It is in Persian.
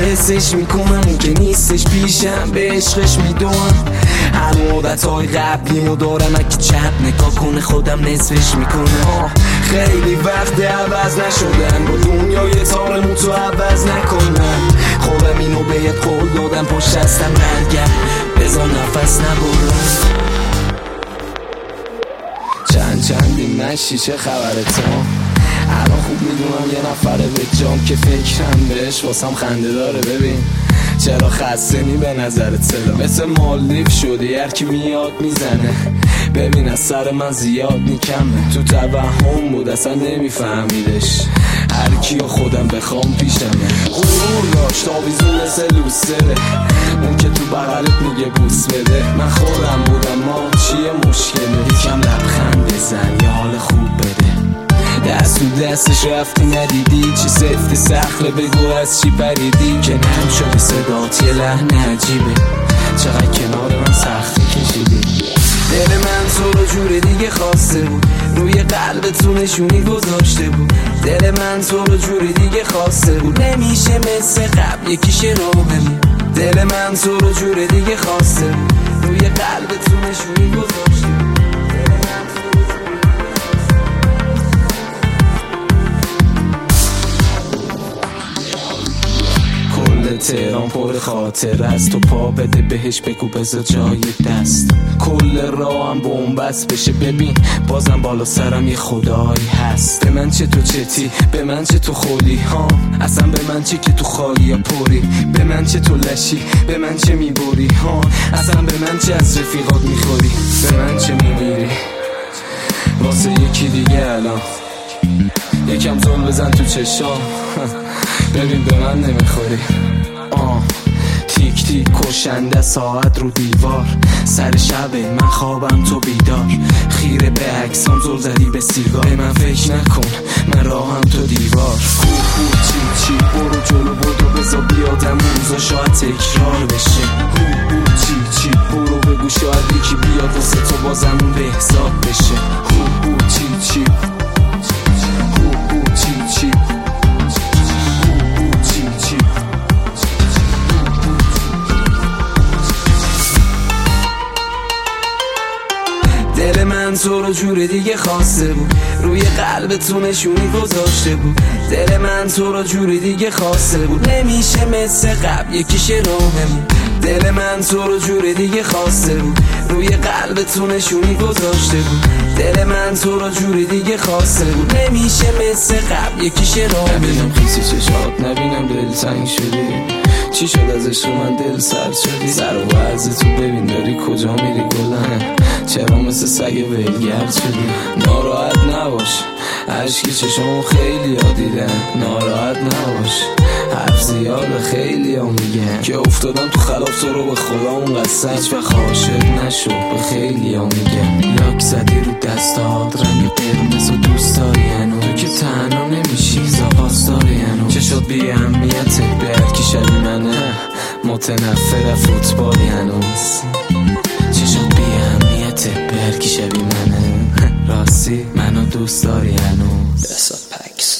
حسش میکنم اون که نیستش پیشم به عشقش میدونم هر عادتهای قبلیمو دارم اگه چپ نگاه کنه خودم نصفش میکنم خیلی وقت عوض نشدن با دنیای تار موتو عوض نکنم خودم اینو بهت قول دادم پشت هستم برگرد بذار نفس نبرم چندی نشی چه خبرت الان خوب میدونم یه نفره به جام که فکرم بهش واسم خنده داره ببین چرا خسته نی به نظرت صدا مثل مالدیو شدی هر کی میاد میزنه ببین از سر من زیاد نیکمه تو توهم بود اصلا نمیفهمیدش هر کیو خودم بخوام پیشمه غرور داشت آویزون مثل لوسره اون که تو بغلت میگه بوس بده من خودم بودم ما چیه مشکله یکم لبخند بزن یه حال خوب بده دست تو دستش رفتی ندیدی چی سفت سخله بگو از چی پریدی که نم شدی صدات یه لحن عجیبه چقدر کنار من سختی کشیدی دل من تو رو جور دیگه خواسته بود روی قلب تو نشونی گذاشته بود دل من تو رو جور دیگه خواسته بود نمیشه مثل قبل یکیش رو بمون دل من تو رو جور دیگه خواسته بود روی قلب تو نشونی گذاشته بود تهران پر خاطر از تو پا بده بهش بگو بذار جای دست کل راهم بومبست بشه ببین بازم بالا سرم یه خدایی هست به من چه تو چتی به من چه تو خولی ها اصلا به من چه که تو خالی یا پوری به من چه تو لشی به من چه میبوری ها اصلا به من چه از رفیقات میخوری به من چه میمیری واسه یکی دیگه الان یکم زل بزن تو چشام ببین به من نمیخوری تیک تیک کشنده ساعت رو دیوار سر شبه من خوابم تو بیدار خیره به عکسام زل زدی به سیگار به من فکر نکن من راهم تو دیوار هو چی برو جلو بدو بذار بیادم روزا شاید تکرار بشه هو چی برو بگو شاید یکی بیاد واسه تو بازمون بهزاد بشه هو چی دل من تو رو جور دیگه خواسته بود روی قلب تو نشونی گذاشته بود دل من تو رو جور دیگه خواسته بود نمیشه مثل قبل یکیش رو بمون دل من تو رو جور دیگه خواسته بود روی قلب تو نشونی گذاشته بود دل من تو رو جور دیگه خواسته بود نمیشه مثل قبل یکیش رو ببینم خیسی چشات نبینم دل تنگ شدی چی شد ازش رو من دل سرد شدی سر و عرض تو ببین داری کجا میری گلن چرا مثل سگ ولگرد شدی ناراحت نباش عشقی چشمو خیلی ها دیدن ناراحت نباش حرف زیاد خیلی ها میگن که افتادم تو خلاف تو رو به خدا اون قصد هیچ وقت عاشق نشو به خیلی ها میگن لاک زدی رو دستات رنگ قرمز و دوست داری هنو تو که تنها نمیشی زاپاس داری هنو چه شد بی اهمیته به هرکی شبی منه متنفر فوتبالی هنوز چه شد بی اهمیته به هرکی شبی منه راستی منو دوست داری هنوز بسات پکس